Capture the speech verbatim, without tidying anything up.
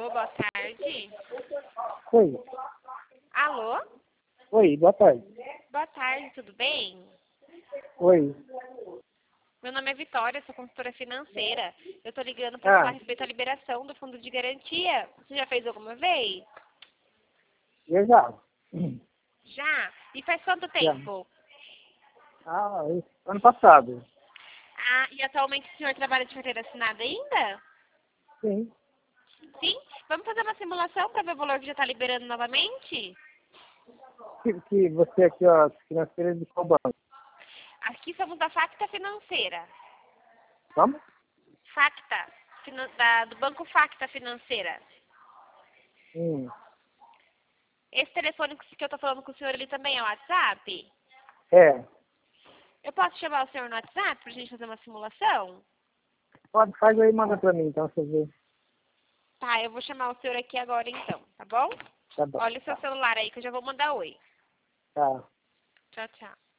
Alô, boa tarde. Oi. Alô? Oi, boa tarde. Boa tarde, tudo bem? Oi. Meu nome é Vitória, sou consultora financeira. Eu tô ligando para Ah. falar a respeito da liberação do fundo de garantia. Você já fez alguma vez? Eu já. Já? E faz quanto tempo? Ah, isso. Ano passado. Ah, e atualmente o senhor trabalha de carteira assinada ainda? Sim. Sim? Vamos fazer uma simulação para ver o valor que já está liberando novamente? Que, que você aqui, ó, financeira de qual banco? Aqui somos da Facta Financeira. Vamos? Facta, finan- da- do Banco Facta Financeira. Hum. Esse telefone que eu tô falando com o senhor ali também é o WhatsApp? É. Eu posso chamar o senhor no WhatsApp pra gente fazer uma simulação? Pode, faz aí e manda pra mim, então, você vê. Tá, eu vou chamar o senhor aqui agora então, tá bom? Tá bom. Olha o seu celular aí que eu já vou mandar oi. Tá. Tchau, tchau.